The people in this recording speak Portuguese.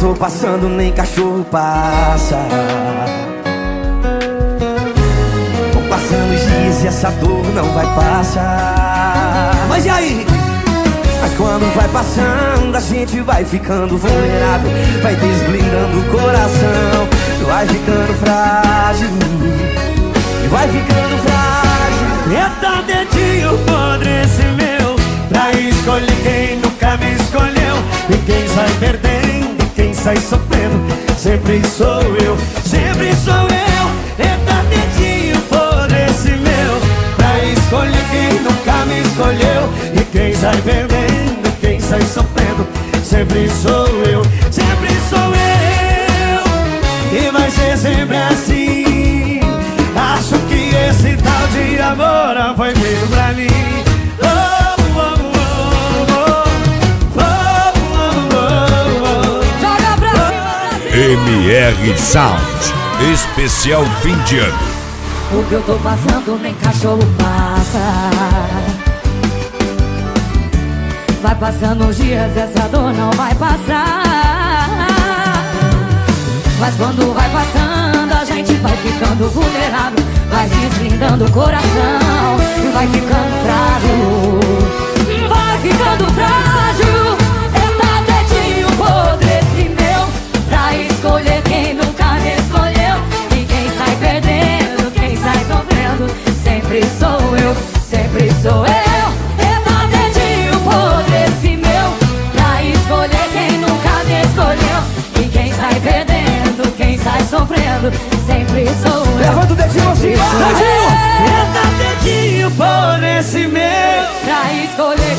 tô passando nem cachorro passa. Vão passando os dias e essa dor não vai passar. Mas e aí? Mas quando vai passando a gente vai ficando vulnerável, vai desblindando o coração, vai ficando frágil, vai ficando frágil. Eita dedinho podre esse meu, pra escolher quem nunca me escolheu. E quem sai perdendo, e quem sai sofrendo, sempre sou eu, sempre sou eu. Eita dedinho podre esse meu, pra escolher quem nunca me escolheu. E quem sai perdendo, e quem sai sofrendo, sempre sou eu, sempre sou eu. E vai ser sempre assim. Acho que esse tal de amor não foi feito pra mim. Joga pra cima, MR Sound, especial fim de ano. o que eu tô passando nem cachorro passa. Vai passando os dias, essa dor não vai passar. Mas quando vai passando a gente vai ficando vulnerável, vai deslindando o coração e vai ficando frágil, vai ficando frágil. Eita dedinho podre esse meu, pra escolher quem nunca me escolheu. E quem sai perdendo, quem sai sofrendo, sempre sou eu, sempre sou eu. Eita dedinho podre esse meu, pra escolher quem nunca me escolheu. E quem sai perdendo, quem sai sofrendo, sempre sou eu. Levanta o dedinho assim, dedinho! Eita dedinho por esse meu, Pra escolher